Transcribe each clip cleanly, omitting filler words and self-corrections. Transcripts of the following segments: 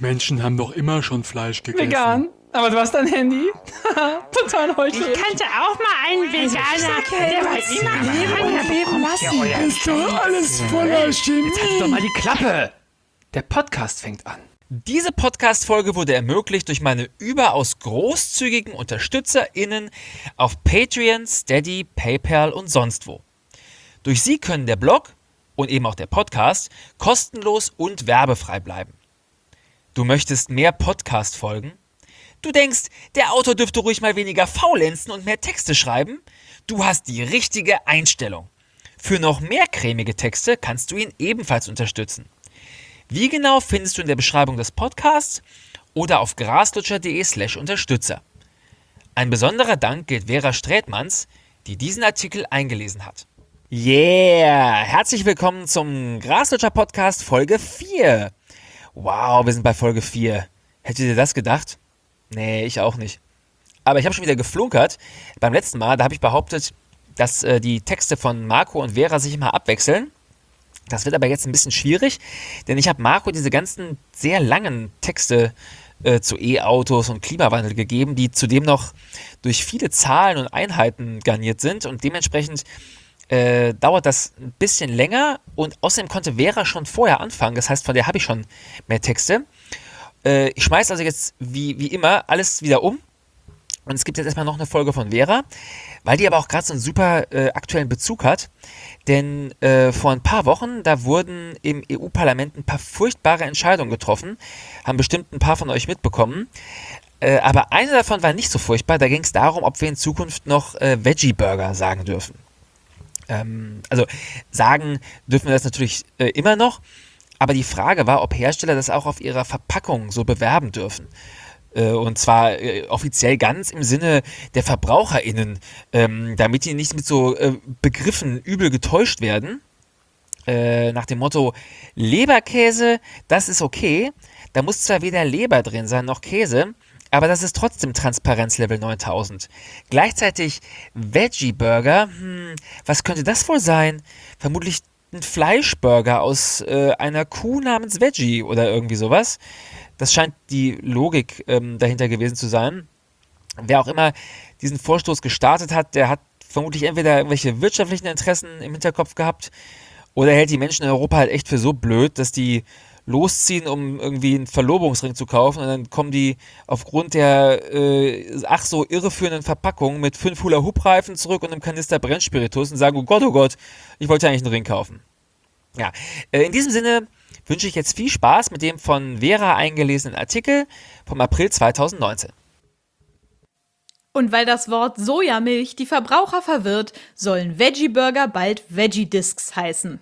Menschen haben doch immer schon Fleisch gegessen. Vegan? Aber du hast ein Handy? Total heuchlerisch. Ich kannte auch mal einen Veganer, der war immer leben lassen. Ist doch alles voller Chemie. Jetzt halt doch mal die Klappe. Der Podcast fängt an. Diese Podcast-Folge wurde ermöglicht durch meine überaus großzügigen UnterstützerInnen auf Patreon, Steady, PayPal und sonst wo. Durch sie können der Blog und eben auch der Podcast kostenlos und werbefrei bleiben. Du möchtest mehr Podcast-Folgen? Du denkst, der Autor dürfte ruhig mal weniger faulenzen und mehr Texte schreiben? Du hast die richtige Einstellung. Für noch mehr cremige Texte kannst du ihn ebenfalls unterstützen. Wie genau findest du in der Beschreibung des Podcasts oder auf graslutscher.de/Unterstützer. Ein besonderer Dank gilt Vera Strätmanns, die diesen Artikel eingelesen hat. Yeah! Herzlich willkommen zum Graslutscher Podcast Folge 4. Wow, wir sind bei Folge 4. Hättet ihr das gedacht? Nee, ich auch nicht. Aber ich habe schon wieder geflunkert. Beim letzten Mal, da habe ich behauptet, dass die Texte von Marco und Vera sich immer abwechseln. Das wird aber jetzt ein bisschen schwierig, denn ich habe Marco diese ganzen sehr langen Texte zu E-Autos und Klimawandel gegeben, die zudem noch durch viele Zahlen und Einheiten garniert sind und dementsprechend dauert das ein bisschen länger und außerdem konnte Vera schon vorher anfangen, das heißt, von der habe ich schon mehr Texte. Ich schmeiße also jetzt wie immer alles wieder um und es gibt jetzt erstmal noch eine Folge von Vera, weil die aber auch gerade so einen super aktuellen Bezug hat, denn vor ein paar Wochen, da wurden im EU-Parlament ein paar furchtbare Entscheidungen getroffen, haben bestimmt ein paar von euch mitbekommen, aber eine davon war nicht so furchtbar, da ging es darum, ob wir in Zukunft noch Veggie-Burger sagen dürfen. Also sagen dürfen wir das natürlich immer noch, aber die Frage war, ob Hersteller das auch auf ihrer Verpackung so bewerben dürfen. Und zwar offiziell ganz im Sinne der VerbraucherInnen, damit die nicht mit so Begriffen übel getäuscht werden. Nach dem Motto, Leberkäse, das ist okay, da muss zwar weder Leber drin sein noch Käse, aber das ist trotzdem Transparenzlevel 9000. Gleichzeitig Veggie-Burger, was könnte das wohl sein? Vermutlich ein Fleischburger aus einer Kuh namens Veggie oder irgendwie sowas. Das scheint die Logik dahinter gewesen zu sein. Wer auch immer diesen Vorstoß gestartet hat, der hat vermutlich entweder irgendwelche wirtschaftlichen Interessen im Hinterkopf gehabt oder hält die Menschen in Europa halt echt für so blöd, dass die losziehen, um irgendwie einen Verlobungsring zu kaufen und dann kommen die aufgrund der ach so irreführenden Verpackung mit 5 Hula-Hoop-Reifen zurück und einem Kanister Brennspiritus und sagen, oh Gott, ich wollte eigentlich einen Ring kaufen. Ja, in diesem Sinne wünsche ich jetzt viel Spaß mit dem von Vera eingelesenen Artikel vom April 2019. Und weil das Wort Sojamilch die Verbraucher verwirrt, sollen Veggie-Burger bald Veggie-Discs heißen.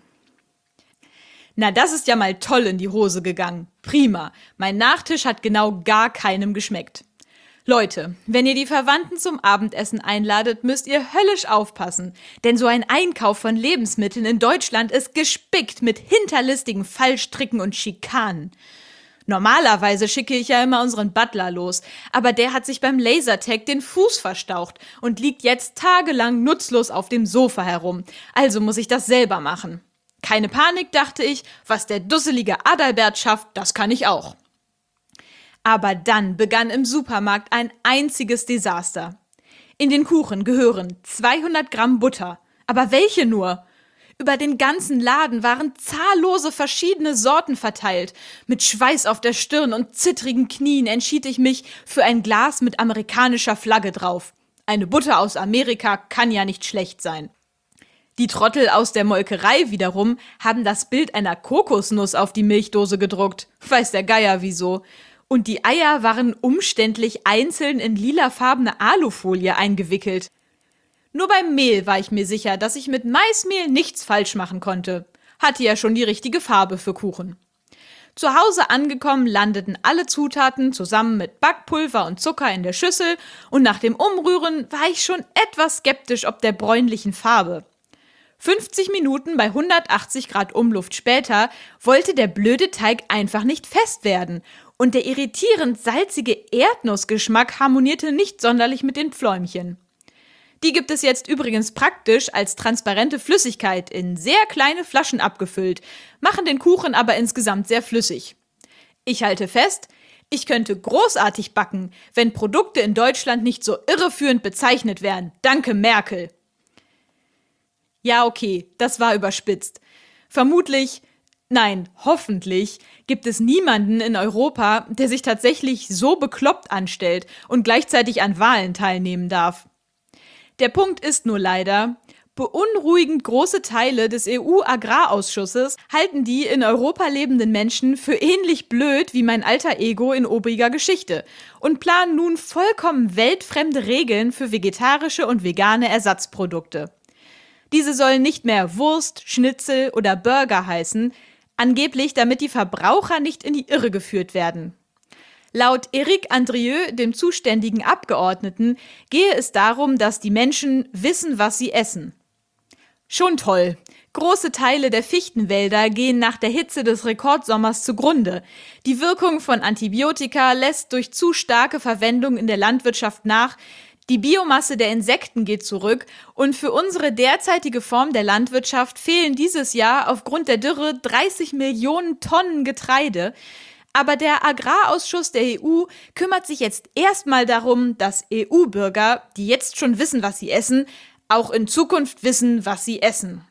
Na, das ist ja mal toll in die Hose gegangen. Prima. Mein Nachtisch hat genau gar keinem geschmeckt. Leute, wenn ihr die Verwandten zum Abendessen einladet, müsst ihr höllisch aufpassen. Denn so ein Einkauf von Lebensmitteln in Deutschland ist gespickt mit hinterlistigen Fallstricken und Schikanen. Normalerweise schicke ich ja immer unseren Butler los, aber der hat sich beim Lasertag den Fuß verstaucht und liegt jetzt tagelang nutzlos auf dem Sofa herum. Also muss ich das selber machen. Keine Panik, dachte ich, was der dusselige Adalbert schafft, das kann ich auch. Aber dann begann im Supermarkt ein einziges Desaster. In den Kuchen gehören 200 Gramm Butter. Aber welche nur? Über den ganzen Laden waren zahllose verschiedene Sorten verteilt. Mit Schweiß auf der Stirn und zittrigen Knien entschied ich mich für ein Glas mit amerikanischer Flagge drauf. Eine Butter aus Amerika kann ja nicht schlecht sein. Die Trottel aus der Molkerei wiederum haben das Bild einer Kokosnuss auf die Milchdose gedruckt. Weiß der Geier wieso. Und die Eier waren umständlich einzeln in lilafarbene Alufolie eingewickelt. Nur beim Mehl war ich mir sicher, dass ich mit Maismehl nichts falsch machen konnte. Hatte ja schon die richtige Farbe für Kuchen. Zu Hause angekommen landeten alle Zutaten zusammen mit Backpulver und Zucker in der Schüssel und nach dem Umrühren war ich schon etwas skeptisch ob der bräunlichen Farbe. 50 Minuten bei 180 Grad Umluft später wollte der blöde Teig einfach nicht fest werden und der irritierend salzige Erdnussgeschmack harmonierte nicht sonderlich mit den Pfläumchen. Die gibt es jetzt übrigens praktisch als transparente Flüssigkeit in sehr kleine Flaschen abgefüllt, machen den Kuchen aber insgesamt sehr flüssig. Ich halte fest, ich könnte großartig backen, wenn Produkte in Deutschland nicht so irreführend bezeichnet wären. Danke, Merkel. Ja, okay, das war überspitzt. Hoffentlich gibt es niemanden in Europa, der sich tatsächlich so bekloppt anstellt und gleichzeitig an Wahlen teilnehmen darf. Der Punkt ist nur leider, beunruhigend große Teile des EU-Agrarausschusses halten die in Europa lebenden Menschen für ähnlich blöd wie mein alter Ego in obiger Geschichte und planen nun vollkommen weltfremde Regeln für vegetarische und vegane Ersatzprodukte. Diese sollen nicht mehr Wurst, Schnitzel oder Burger heißen, angeblich damit die Verbraucher nicht in die Irre geführt werden. Laut Éric Andrieu, dem zuständigen Abgeordneten, gehe es darum, dass die Menschen wissen, was sie essen. Schon toll. Große Teile der Fichtenwälder gehen nach der Hitze des Rekordsommers zugrunde. Die Wirkung von Antibiotika lässt durch zu starke Verwendung in der Landwirtschaft nach. Die Biomasse der Insekten geht zurück und für unsere derzeitige Form der Landwirtschaft fehlen dieses Jahr aufgrund der Dürre 30 Millionen Tonnen Getreide. Aber der Agrarausschuss der EU kümmert sich jetzt erstmal darum, dass EU-Bürger, die jetzt schon wissen, was sie essen, auch in Zukunft wissen, was sie essen.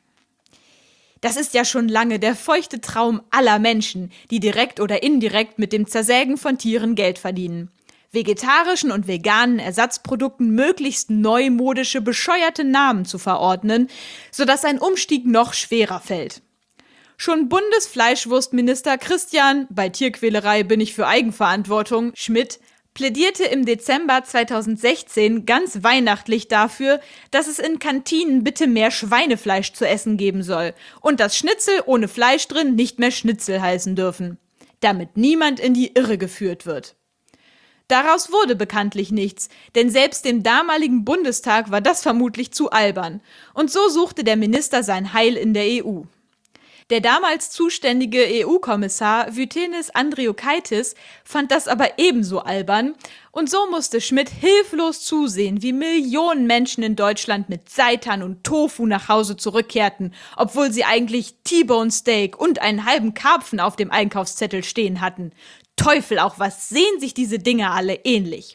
Das ist ja schon lange der feuchte Traum aller Menschen, die direkt oder indirekt mit dem Zersägen von Tieren Geld verdienen. Vegetarischen und veganen Ersatzprodukten möglichst neumodische, bescheuerte Namen zu verordnen, sodass ein Umstieg noch schwerer fällt. Schon Bundesfleischwurstminister Christian, bei Tierquälerei bin ich für Eigenverantwortung, Schmidt, plädierte im Dezember 2016 ganz weihnachtlich dafür, dass es in Kantinen bitte mehr Schweinefleisch zu essen geben soll und dass Schnitzel ohne Fleisch drin nicht mehr Schnitzel heißen dürfen, damit niemand in die Irre geführt wird. Daraus wurde bekanntlich nichts, denn selbst dem damaligen Bundestag war das vermutlich zu albern. Und so suchte der Minister sein Heil in der EU. Der damals zuständige EU-Kommissar Vytenis Andriukaitis fand das aber ebenso albern und so musste Schmidt hilflos zusehen, wie Millionen Menschen in Deutschland mit Seitan und Tofu nach Hause zurückkehrten, obwohl sie eigentlich T-Bone Steak und einen halben Karpfen auf dem Einkaufszettel stehen hatten. Teufel auch, was sehen sich diese Dinge alle ähnlich.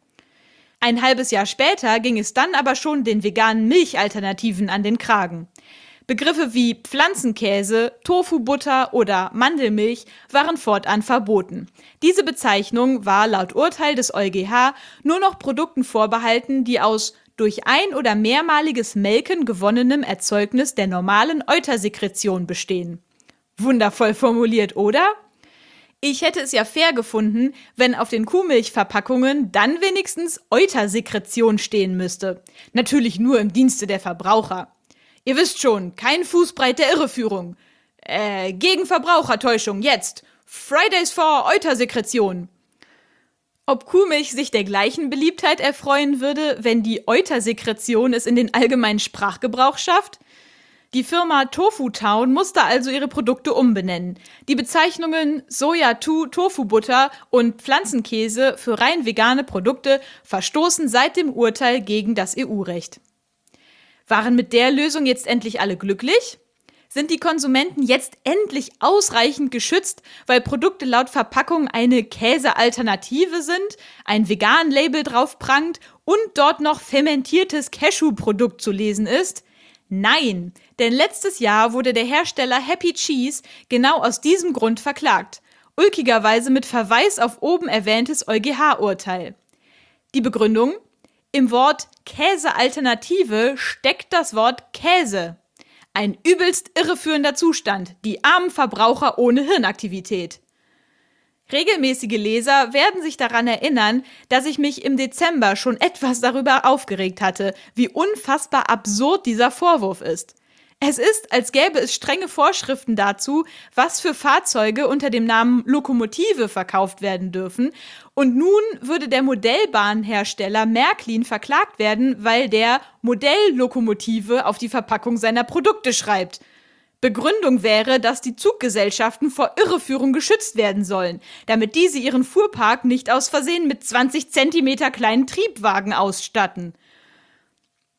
Ein halbes Jahr später ging es dann aber schon den veganen Milchalternativen an den Kragen. Begriffe wie Pflanzenkäse, Tofu-Butter oder Mandelmilch waren fortan verboten. Diese Bezeichnung war laut Urteil des EuGH nur noch Produkten vorbehalten, die aus durch ein- oder mehrmaliges Melken gewonnenem Erzeugnis der normalen Eutersekretion bestehen. Wundervoll formuliert, oder? Ich hätte es ja fair gefunden, wenn auf den Kuhmilchverpackungen dann wenigstens Eutersekretion stehen müsste. Natürlich nur im Dienste der Verbraucher. Ihr wisst schon, kein Fußbreit der Irreführung. Gegen Verbrauchertäuschung, jetzt. Fridays for Eutersekretion. Ob Kuhmilch sich der gleichen Beliebtheit erfreuen würde, wenn die Eutersekretion es in den allgemeinen Sprachgebrauch schafft? Die Firma Tofu Town musste also ihre Produkte umbenennen. Die Bezeichnungen Soja-Tofu-Butter und Pflanzenkäse für rein vegane Produkte verstoßen seit dem Urteil gegen das EU-Recht. Waren mit der Lösung jetzt endlich alle glücklich? Sind die Konsumenten jetzt endlich ausreichend geschützt, weil Produkte laut Verpackung eine Käsealternative sind, ein Vegan-Label drauf prangt und dort noch fermentiertes Cashew-Produkt zu lesen ist? Nein, denn letztes Jahr wurde der Hersteller Happy Cheese genau aus diesem Grund verklagt. Ulkigerweise mit Verweis auf oben erwähntes EuGH-Urteil. Die Begründung? Im Wort Käsealternative steckt das Wort Käse. Ein übelst irreführender Zustand, die armen Verbraucher ohne Hirnaktivität. Regelmäßige Leser werden sich daran erinnern, dass ich mich im Dezember schon etwas darüber aufgeregt hatte, wie unfassbar absurd dieser Vorwurf ist. Es ist, als gäbe es strenge Vorschriften dazu, was für Fahrzeuge unter dem Namen Lokomotive verkauft werden dürfen. Und nun würde der Modellbahnhersteller Märklin verklagt werden, weil der Modelllokomotive auf die Verpackung seiner Produkte schreibt. Begründung wäre, dass die Zuggesellschaften vor Irreführung geschützt werden sollen, damit diese ihren Fuhrpark nicht aus Versehen mit 20 Zentimeter kleinen Triebwagen ausstatten.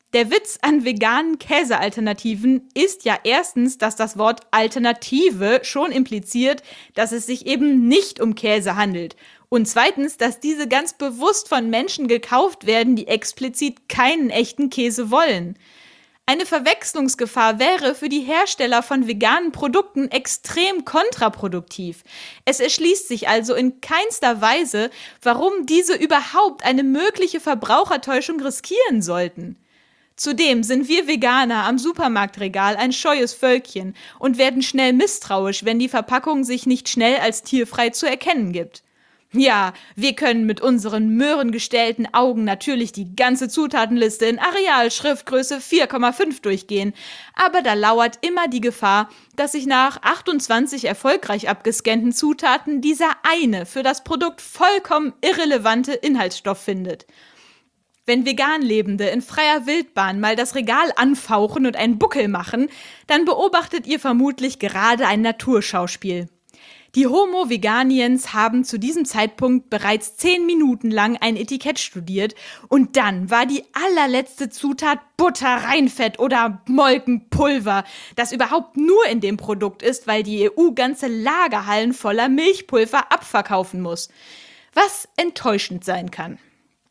Der Witz an veganen Käsealternativen ist ja erstens, dass das Wort Alternative schon impliziert, dass es sich eben nicht um Käse handelt. Und zweitens, dass diese ganz bewusst von Menschen gekauft werden, die explizit keinen echten Käse wollen. Eine Verwechslungsgefahr wäre für die Hersteller von veganen Produkten extrem kontraproduktiv. Es erschließt sich also in keinster Weise, warum diese überhaupt eine mögliche Verbrauchertäuschung riskieren sollten. Zudem sind wir Veganer am Supermarktregal ein scheues Völkchen und werden schnell misstrauisch, wenn die Verpackung sich nicht schnell als tierfrei zu erkennen gibt. Ja, wir können mit unseren möhrengestellten Augen natürlich die ganze Zutatenliste in Areal Schriftgröße 4,5 durchgehen, aber da lauert immer die Gefahr, dass sich nach 28 erfolgreich abgescannten Zutaten dieser eine für das Produkt vollkommen irrelevante Inhaltsstoff findet. Wenn vegan Lebende in freier Wildbahn mal das Regal anfauchen und einen Buckel machen, dann beobachtet ihr vermutlich gerade ein Naturschauspiel. Die Homo Veganiens haben zu diesem Zeitpunkt bereits 10 Minuten lang ein Etikett studiert und dann war die allerletzte Zutat Butterreinfett oder Molkenpulver, das überhaupt nur in dem Produkt ist, weil die EU ganze Lagerhallen voller Milchpulver abverkaufen muss. Was enttäuschend sein kann.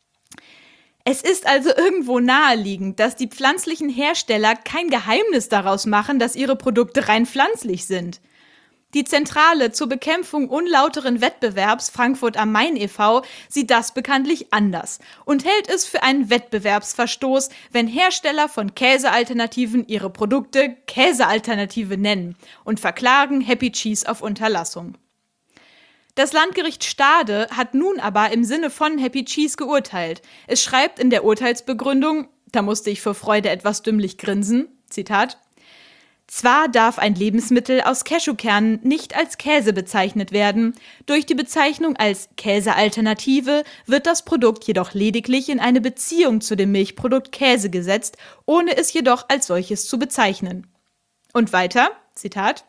Es ist also irgendwo naheliegend, dass die pflanzlichen Hersteller kein Geheimnis daraus machen, dass ihre Produkte rein pflanzlich sind. Die Zentrale zur Bekämpfung unlauteren Wettbewerbs Frankfurt am Main e.V. sieht das bekanntlich anders und hält es für einen Wettbewerbsverstoß, wenn Hersteller von Käsealternativen ihre Produkte Käsealternative nennen und verklagen Happy Cheese auf Unterlassung. Das Landgericht Stade hat nun aber im Sinne von Happy Cheese geurteilt. Es schreibt in der Urteilsbegründung, da musste ich vor Freude etwas dümmlich grinsen, Zitat: Zwar darf ein Lebensmittel aus Cashewkernen nicht als Käse bezeichnet werden, durch die Bezeichnung als Käsealternative wird das Produkt jedoch lediglich in eine Beziehung zu dem Milchprodukt Käse gesetzt, ohne es jedoch als solches zu bezeichnen. Und weiter, Zitat: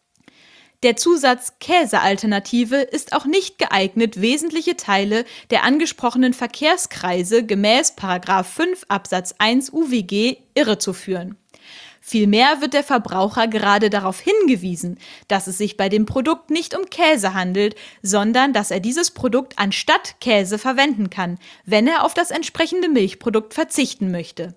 Der Zusatz Käsealternative ist auch nicht geeignet, wesentliche Teile der angesprochenen Verkehrskreise gemäß § 5 Absatz 1 UWG irrezuführen. Vielmehr wird der Verbraucher gerade darauf hingewiesen, dass es sich bei dem Produkt nicht um Käse handelt, sondern dass er dieses Produkt anstatt Käse verwenden kann, wenn er auf das entsprechende Milchprodukt verzichten möchte.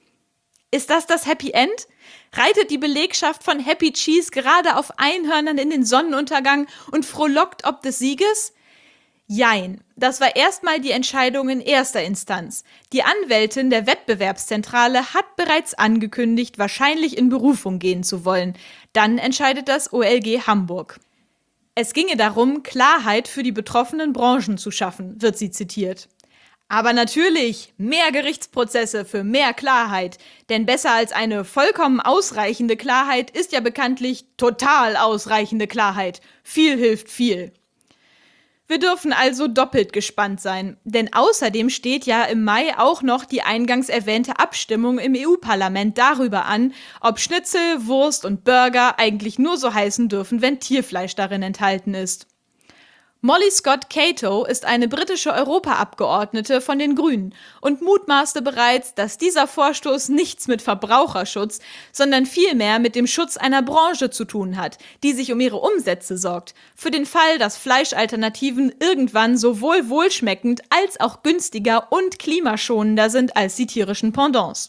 Ist das Happy End? Reitet die Belegschaft von Happy Cheese gerade auf Einhörnern in den Sonnenuntergang und frohlockt ob des Sieges? Jein, das war erstmal die Entscheidung in erster Instanz. Die Anwältin der Wettbewerbszentrale hat bereits angekündigt, wahrscheinlich in Berufung gehen zu wollen. Dann entscheidet das OLG Hamburg. Es ginge darum, Klarheit für die betroffenen Branchen zu schaffen, wird sie zitiert. Aber natürlich, mehr Gerichtsprozesse für mehr Klarheit. Denn besser als eine vollkommen ausreichende Klarheit ist ja bekanntlich total ausreichende Klarheit. Viel hilft viel. Wir dürfen also doppelt gespannt sein, denn außerdem steht ja im Mai auch noch die eingangs erwähnte Abstimmung im EU-Parlament darüber an, ob Schnitzel, Wurst und Burger eigentlich nur so heißen dürfen, wenn Tierfleisch darin enthalten ist. Molly Scott Cato ist eine britische Europaabgeordnete von den Grünen und mutmaßte bereits, dass dieser Vorstoß nichts mit Verbraucherschutz, sondern vielmehr mit dem Schutz einer Branche zu tun hat, die sich um ihre Umsätze sorgt, für den Fall, dass Fleischalternativen irgendwann sowohl wohlschmeckend als auch günstiger und klimaschonender sind als die tierischen Pendants.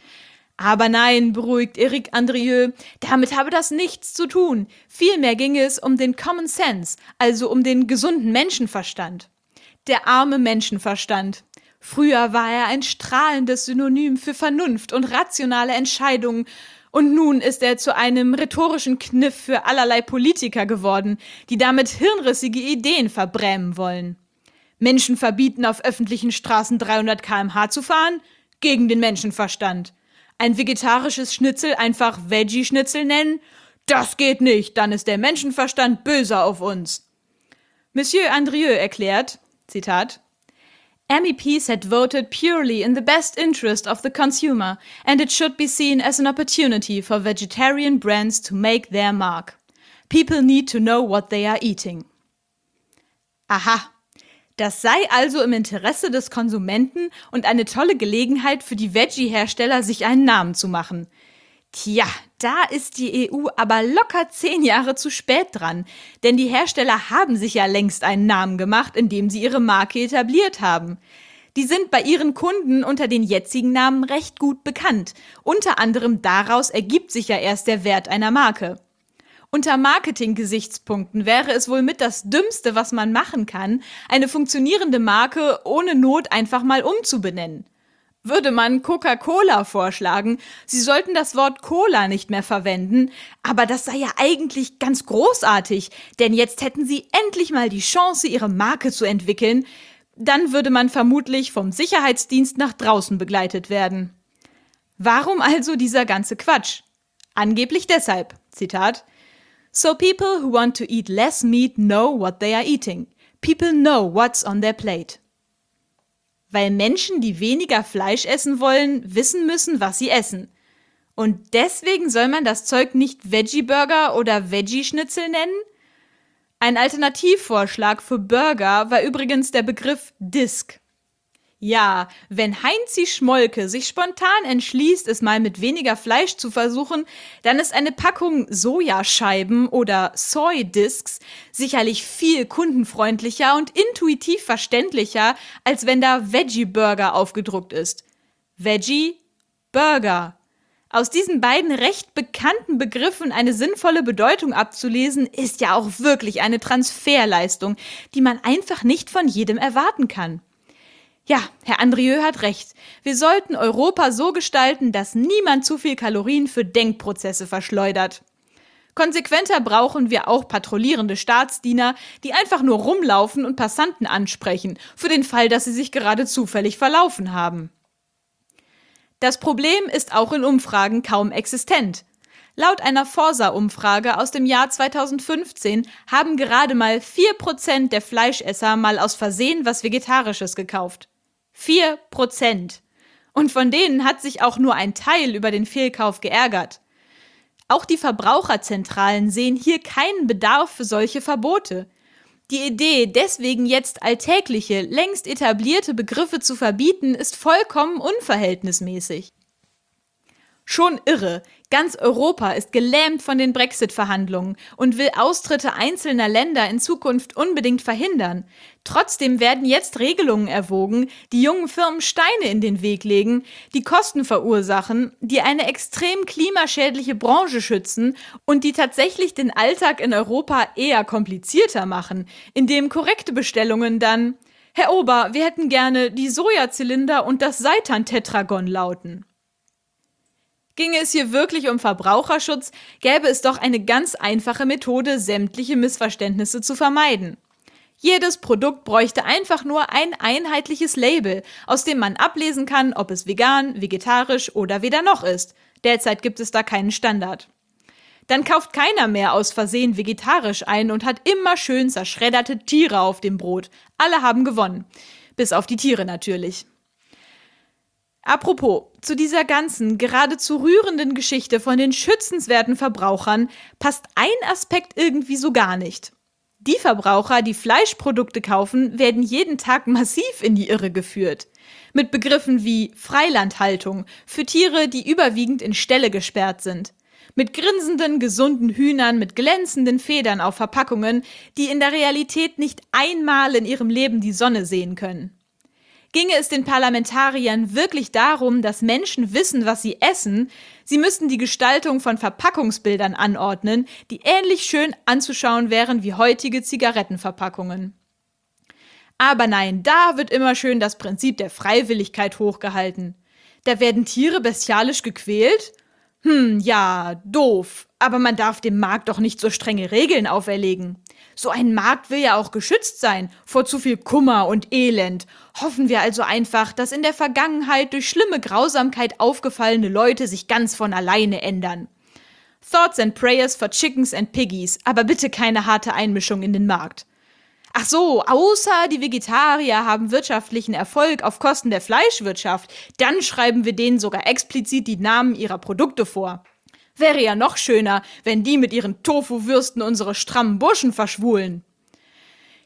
Aber nein, beruhigt Eric Andrieux, damit habe das nichts zu tun. Vielmehr ginge es um den Common Sense, also um den gesunden Menschenverstand. Der arme Menschenverstand. Früher war er ein strahlendes Synonym für Vernunft und rationale Entscheidungen, und nun ist er zu einem rhetorischen Kniff für allerlei Politiker geworden, die damit hirnrissige Ideen verbrämen wollen. Menschen verbieten, auf öffentlichen Straßen 300 km/h zu fahren? Gegen den Menschenverstand. Ein vegetarisches Schnitzel einfach Veggie-Schnitzel nennen? Das geht nicht, dann ist der Menschenverstand böse auf uns. Monsieur Andrieux erklärt, Zitat: MEPs had voted purely in the best interest of the consumer, and it should be seen as an opportunity for vegetarian brands to make their mark. People need to know what they are eating. Aha, Das sei also im Interesse des Konsumenten und eine tolle Gelegenheit für die Veggie-Hersteller, sich einen Namen zu machen. Tja, da ist die EU aber locker 10 Jahre zu spät dran, denn die Hersteller haben sich ja längst einen Namen gemacht, indem sie ihre Marke etabliert haben. Die sind bei ihren Kunden unter den jetzigen Namen recht gut bekannt. Unter anderem daraus ergibt sich ja erst der Wert einer Marke. Unter Marketing-Gesichtspunkten wäre es wohl mit das Dümmste, was man machen kann, eine funktionierende Marke ohne Not einfach mal umzubenennen. Würde man Coca-Cola vorschlagen, sie sollten das Wort Cola nicht mehr verwenden, aber das sei ja eigentlich ganz großartig, denn jetzt hätten sie endlich mal die Chance, ihre Marke zu entwickeln, dann würde man vermutlich vom Sicherheitsdienst nach draußen begleitet werden. Warum also dieser ganze Quatsch? Angeblich deshalb, Zitat, "So people who want to eat less meat know what they are eating. People know what's on their plate." Weil Menschen, die weniger Fleisch essen wollen, wissen müssen, was sie essen. Und deswegen soll man das Zeug nicht Veggie-Burger oder Veggie-Schnitzel nennen? Ein Alternativvorschlag für Burger war übrigens der Begriff Disc. Ja, wenn Heinzi Schmolke sich spontan entschließt, es mal mit weniger Fleisch zu versuchen, dann ist eine Packung Sojascheiben oder Soy Discs sicherlich viel kundenfreundlicher und intuitiv verständlicher, als wenn da Veggie Burger aufgedruckt ist. Veggie Burger. Aus diesen beiden recht bekannten Begriffen eine sinnvolle Bedeutung abzulesen, ist ja auch wirklich eine Transferleistung, die man einfach nicht von jedem erwarten kann. Ja, Herr Andrieu hat recht. Wir sollten Europa so gestalten, dass niemand zu viel Kalorien für Denkprozesse verschleudert. Konsequenter brauchen wir auch patrouillierende Staatsdiener, die einfach nur rumlaufen und Passanten ansprechen, für den Fall, dass sie sich gerade zufällig verlaufen haben. Das Problem ist auch in Umfragen kaum existent. Laut einer Forsa-Umfrage aus dem Jahr 2015 haben gerade mal 4% der Fleischesser mal aus Versehen was Vegetarisches gekauft. 4%. Und von denen hat sich auch nur ein Teil über den Fehlkauf geärgert. Auch die Verbraucherzentralen sehen hier keinen Bedarf für solche Verbote. Die Idee, deswegen jetzt alltägliche, längst etablierte Begriffe zu verbieten, ist vollkommen unverhältnismäßig. Schon irre. Ganz Europa ist gelähmt von den Brexit-Verhandlungen und will Austritte einzelner Länder in Zukunft unbedingt verhindern. Trotzdem werden jetzt Regelungen erwogen, die jungen Firmen Steine in den Weg legen, die Kosten verursachen, die eine extrem klimaschädliche Branche schützen und die tatsächlich den Alltag in Europa eher komplizierter machen, indem korrekte Bestellungen dann „Herr Ober, wir hätten gerne die Sojazylinder und das Seitan-Tetragon" lauten. Ginge es hier wirklich um Verbraucherschutz, gäbe es doch eine ganz einfache Methode, sämtliche Missverständnisse zu vermeiden. Jedes Produkt bräuchte einfach nur ein einheitliches Label, aus dem man ablesen kann, ob es vegan, vegetarisch oder weder noch ist. Derzeit gibt es da keinen Standard. Dann kauft keiner mehr aus Versehen vegetarisch ein und hat immer schön zerschredderte Tiere auf dem Brot. Alle haben gewonnen. Bis auf die Tiere natürlich. Apropos, zu dieser ganzen, geradezu rührenden Geschichte von den schützenswerten Verbrauchern passt ein Aspekt irgendwie so gar nicht. Die Verbraucher, die Fleischprodukte kaufen, werden jeden Tag massiv in die Irre geführt. Mit Begriffen wie Freilandhaltung für Tiere, die überwiegend in Ställe gesperrt sind. Mit grinsenden, gesunden Hühnern mit glänzenden Federn auf Verpackungen, die in der Realität nicht einmal in ihrem Leben die Sonne sehen können. Ginge es den Parlamentariern wirklich darum, dass Menschen wissen, was sie essen, sie müssten die Gestaltung von Verpackungsbildern anordnen, die ähnlich schön anzuschauen wären wie heutige Zigarettenverpackungen. Aber nein, da wird immer schön das Prinzip der Freiwilligkeit hochgehalten. Da werden Tiere bestialisch gequält? Ja, doof. Aber man darf dem Markt doch nicht so strenge Regeln auferlegen. So ein Markt will ja auch geschützt sein vor zu viel Kummer und Elend. Hoffen wir also einfach, dass in der Vergangenheit durch schlimme Grausamkeit aufgefallene Leute sich ganz von alleine ändern. Thoughts and prayers for chickens and piggies, aber bitte keine harte Einmischung in den Markt. Ach so, außer die Vegetarier haben wirtschaftlichen Erfolg auf Kosten der Fleischwirtschaft, dann schreiben wir denen sogar explizit die Namen ihrer Produkte vor. Wäre ja noch schöner, wenn die mit ihren Tofu-Würsten unsere strammen Burschen verschwulen.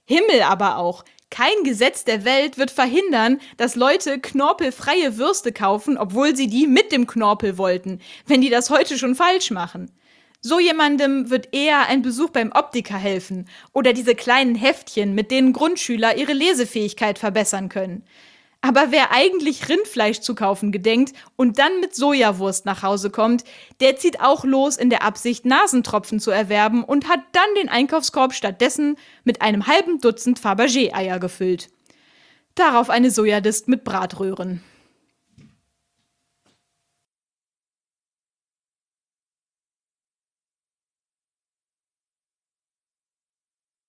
Himmel aber auch. Kein Gesetz der Welt wird verhindern, dass Leute knorpelfreie Würste kaufen, obwohl sie die mit dem Knorpel wollten, wenn die das heute schon falsch machen. So jemandem wird eher ein Besuch beim Optiker helfen oder diese kleinen Heftchen, mit denen Grundschüler ihre Lesefähigkeit verbessern können. Aber wer eigentlich Rindfleisch zu kaufen gedenkt und dann mit Sojawurst nach Hause kommt, der zieht auch los in der Absicht, Nasentropfen zu erwerben und hat dann den Einkaufskorb stattdessen mit einem halben Dutzend Fabergé-Eier gefüllt. Darauf eine Sojadist mit Bratröhren.